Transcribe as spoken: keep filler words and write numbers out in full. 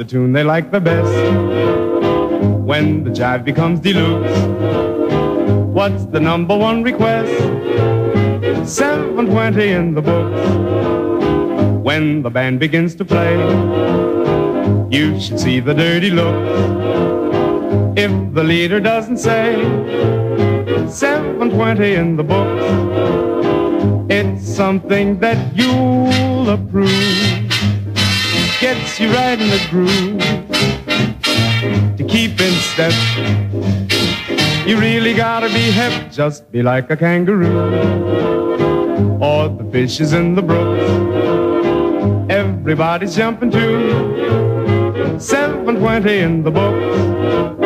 the tune they like the best. When the jive becomes deluxe, what's the number one request? seven twenty in the books. When the band begins to play, you should see the dirty look if the leader doesn't say seven twenty in the books. It's something that you'll approve, gets you right in the groove. To keep in step, you really gotta be hip, just be like a kangaroo, or the fishes in the brooks. Everybody's jumping to seven twenty in the books.